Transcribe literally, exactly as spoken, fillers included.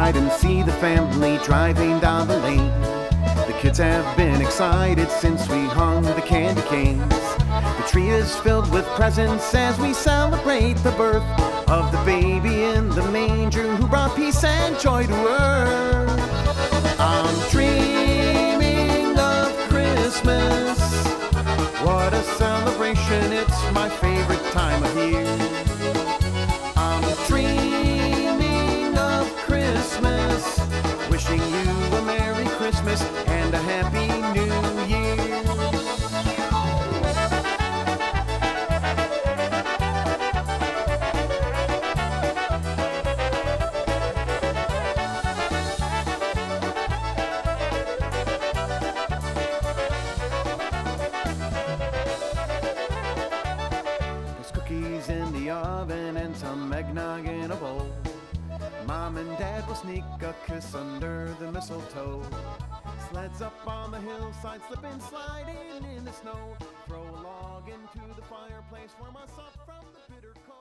outside and see the family driving down the lane. The kids have been excited since we hung the candy canes. The tree is filled with presents as we celebrate the birth of the baby in the manger who brought peace and joy to earth. I'm dreaming of Christmas. What a celebration, it's my favorite time of year. I'm dreaming of Christmas, wishing you a Merry Christmas and a Happy New Year. There's cookies in the oven and some eggnog in a bowl. Mom and Dad will sneak a kiss under the mistletoe. Sleds up on the hillside, slipping, sliding in the snow. Throw a log into the fireplace, warm us up from the bitter cold.